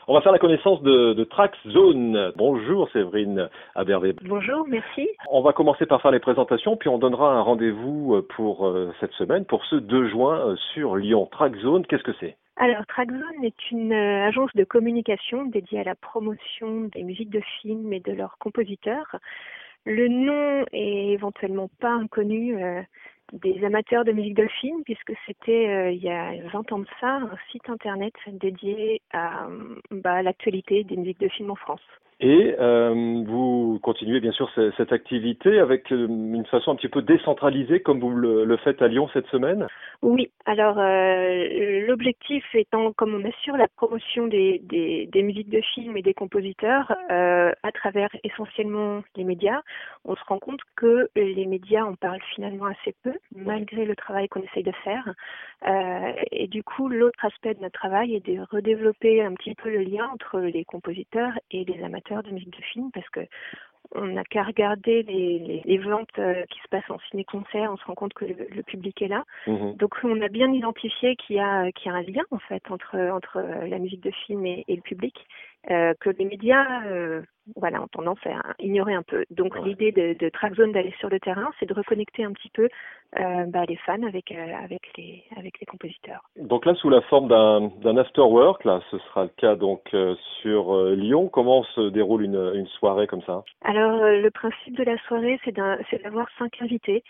On va faire la connaissance de Track Zone. Bonjour Séverine Abervé. Bonjour, merci. On va commencer par faire les présentations, puis on donnera un rendez-vous pour cette semaine, pour ce 2 juin sur Lyon. Track Zone, qu'est-ce que c'est ? Alors, Trackzone est une agence de communication dédiée à la promotion des musiques de films et de leurs compositeurs. Le nom est éventuellement pas inconnu des amateurs de musique de film, puisque c'était il y a 20 ans de ça, un site internet dédié à l'actualité des musiques de films en France. Et vous continuez bien sûr cette activité avec une façon un petit peu décentralisée comme vous le faites à Lyon cette semaine ? Oui, alors l'objectif étant, comme on assure la promotion des musiques de films et des compositeurs à travers essentiellement les médias, on se rend compte que les médias en parlent finalement assez peu, malgré le travail qu'on essaye de faire. Et du coup, l'autre aspect de notre travail est de redévelopper un petit peu le lien entre les compositeurs et les amateurs de musique de film, parce que on n'a qu'à regarder les ventes qui se passent en ciné-concert, on se rend compte que le public est là. Mmh. Donc on a bien identifié qu'il y a un lien en fait entre la musique de film et le public, que les médias ont tendance à ignorer un peu. Donc l'idée de Trackzone d'aller sur le terrain, c'est de reconnecter un petit peu les fans avec les compositeurs. Donc là, sous la forme d'un after-work, là, ce sera le cas donc sur Lyon. Comment se déroule une soirée comme ça ? Alors le principe de la soirée, c'est d'avoir 5 invités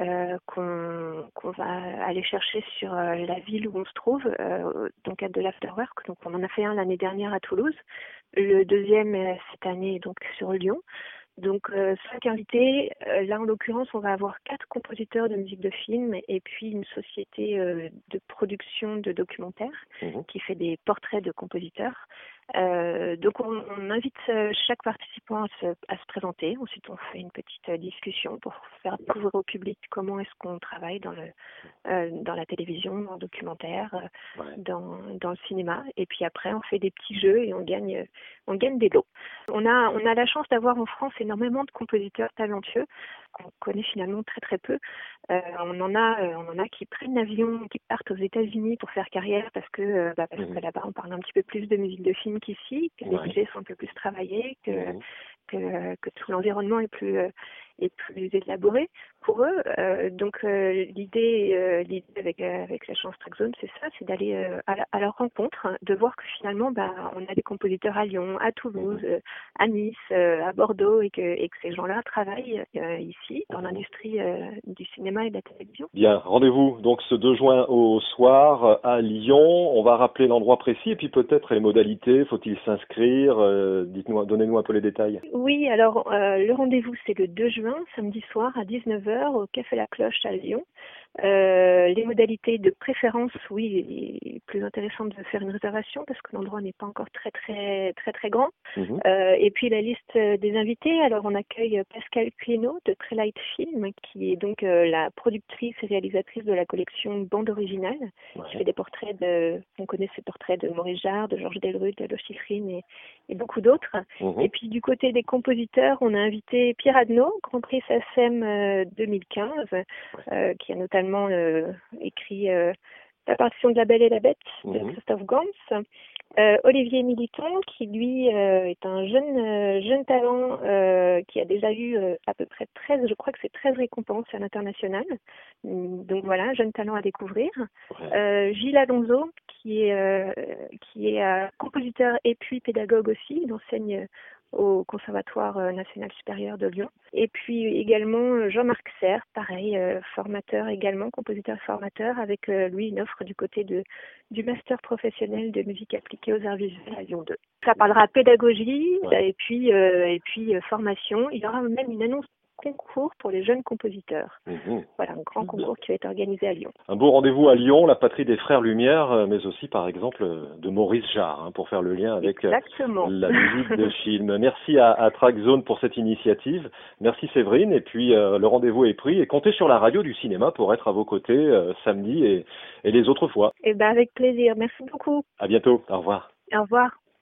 qu'on va aller chercher sur la ville où on se trouve dans le cadre de l'afterwork. Donc on en a fait un l'année dernière à Toulouse, le deuxième cette année donc sur Lyon. Donc 5 invités, là en l'occurrence on va avoir 4 compositeurs de musique de film et puis une société de production de documentaires qui fait des portraits de compositeurs. Donc on invite chaque participant à se présenter. Ensuite on fait une petite discussion pour faire découvrir au public comment est-ce qu'on travaille dans la télévision, dans le documentaire, dans le cinéma. Et puis après on fait des petits jeux et on gagne des lots. On a la chance d'avoir en France énormément de compositeurs talentueux qu'on connaît finalement très très peu. On en a qui prennent l'avion, qui partent aux États-Unis pour faire carrière parce que là-bas on parle un petit peu plus de musique de film qu'ici, que les budgets sont un peu plus travaillés, que tout l'environnement est plus élaboré pour eux. Donc l'idée avec l'agence Trackzone, c'est ça, c'est d'aller à leur rencontre, de voir que finalement on a des compositeurs à Lyon, à Toulouse, à Nice, à Bordeaux et que ces gens-là travaillent ici dans l'industrie du cinéma et de la télévision. Bien, rendez-vous donc ce 2 juin au soir à Lyon. On va rappeler l'endroit précis et puis peut-être les modalités. Faut-il s'inscrire ? Donnez-nous un peu les détails. Oui, alors le rendez-vous c'est le 2 juin, samedi soir à 19h au Café La Cloche à Lyon. Les modalités de préférence, oui, il est plus intéressant de faire une réservation parce que l'endroit n'est pas encore très très très très grand. Et puis la liste des invités, alors on accueille Pascal Cueno de Trelight Film, qui est donc la productrice et réalisatrice de la collection Bande Originale, qui fait des portraits on connaît ses portraits de Maurice Jarre, de Georges Delrude, de Loche Chiffrine et beaucoup d'autres. Et puis du côté des compositeurs, on a invité Pierre Adnaud, Grand Prix SACEM 2015, qui a notamment écrit La partition de la Belle et la Bête de Christophe Gans. Olivier Militon, qui lui est un jeune talent qui a déjà eu à peu près 13, je crois que c'est 13 récompenses à l'international. Donc voilà, jeune talent à découvrir. Gilles Alonso, qui est compositeur et puis pédagogue aussi, il enseigne au Conservatoire national supérieur de Lyon. Et puis également Jean-Marc Serre, pareil, formateur également, compositeur et formateur, avec lui une offre du côté du master professionnel de musique appliquée aux arts visuels à Lyon 2. Ça parlera pédagogie et puis formation. Il y aura même une annonce concours pour les jeunes compositeurs. Voilà, un grand concours qui va être organisé à Lyon. Un beau rendez-vous à Lyon, la patrie des frères Lumière, mais aussi par exemple de Maurice Jarre, pour faire le lien avec la musique de film. Merci à Trackzone pour cette initiative. Merci Séverine, et puis le rendez-vous est pris, et comptez sur la radio du cinéma pour être à vos côtés samedi et les autres fois. Avec plaisir, merci beaucoup. À bientôt, au revoir. Au revoir.